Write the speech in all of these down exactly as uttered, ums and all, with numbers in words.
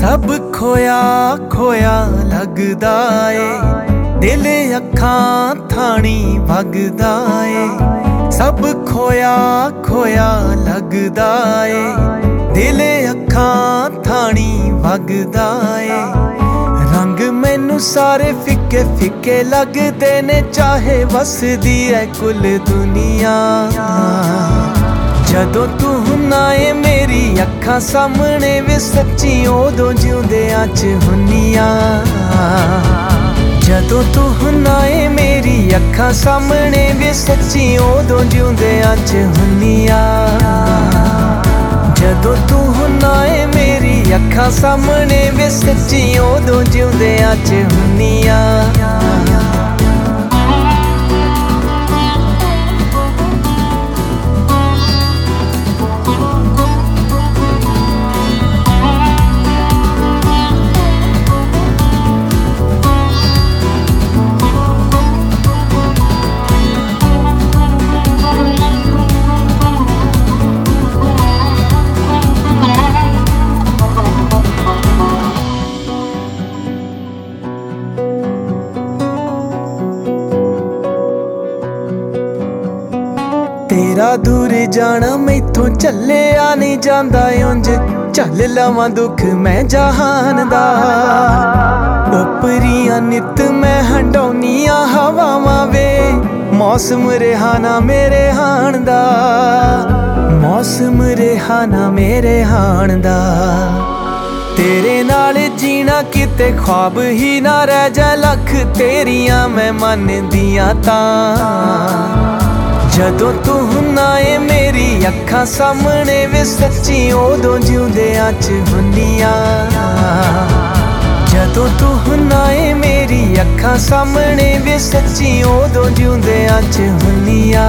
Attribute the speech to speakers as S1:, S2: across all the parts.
S1: सब खोया खोया लगदा ए दिल अखां थानी वगदा ए। सब खोया खोया लगदा ए दिल अखां थानी वगदा ए। रंग मैनू सारे फिके फिके लगदे ने चाहे वसदी है कुल दुनिया। जदों तू हुन्ना ए मेरी अखां सामने वे सच्ची उदों जिउंदियां च हुन्नियां। जदों तू हुन्ना ए मेरी अखां सामने वे सच्ची उदों जिउंदियां च हुन्नियां। जदों तू हुन्ना ए मेरी अखां सामने वे सच्ची उदों जिउंदियां च हुन्नियां। तेरा दूर जाना मैथों झल्लिया नहीं जांदा उंज झल लवां दुख मैं जहान दा। उपरियां नित मैं हंडौनियां हवावां वे मौसम रिहाना मेरे हाण दा। मौसम रिहाना मेरे हाण दा। तेरे नाल जीना किते ख्वाब ही ना रह जा लख तेरियां मैं मनदियां तां। जदों तू हुन्ना ए मेरी अखां सामने वे सच्ची उदों जिउंदियां च हुन्नियां। जदों तू हुन्ना ए मेरी अखां सामने वे सच्ची उदों जिउंदियां च हुन्नियां।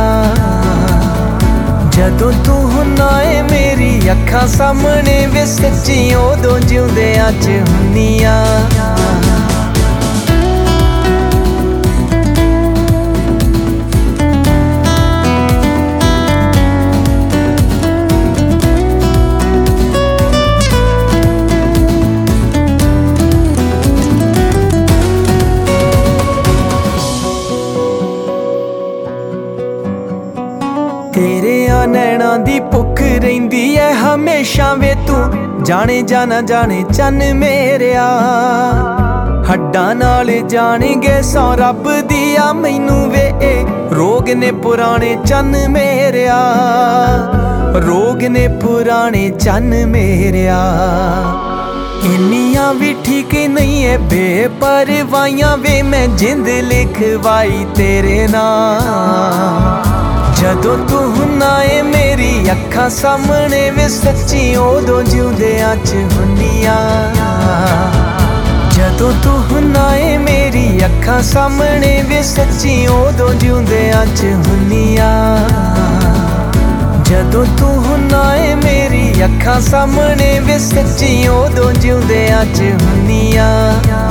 S1: जदों तू हुन्ना ए मेरी अखां सामने वे सच्ची उदों जिउंदियां च हुन्नियां। तेरे आ नैना दी भुख रहिंदी है हमेशा वे तू जाने जाना जाने चन मेरेया। हड्डां नाल जानेंगे सौ रब दिया मैनू वे रोग ने पुराने चन मेरेया। रोग ने पुराने चन मेरेया। इन्नियां भी ठीक नहीं है बेपरवाहियां वे मैं जिंद लिखवाई तेरे नाम। जदों तू हुन्ना ए मेरी अखां सामने वे सच्ची उदों जिउंदियां च हुन्नियां। जदों तू हुन्ना ए मेरी अखां सामने वे सच्ची उदों जिउंदियां च हुन्नियां। जदों तू हुन्ना ए मेरी अखां सामने वे सच्ची उदों जिउंदियां च हुन्नियां।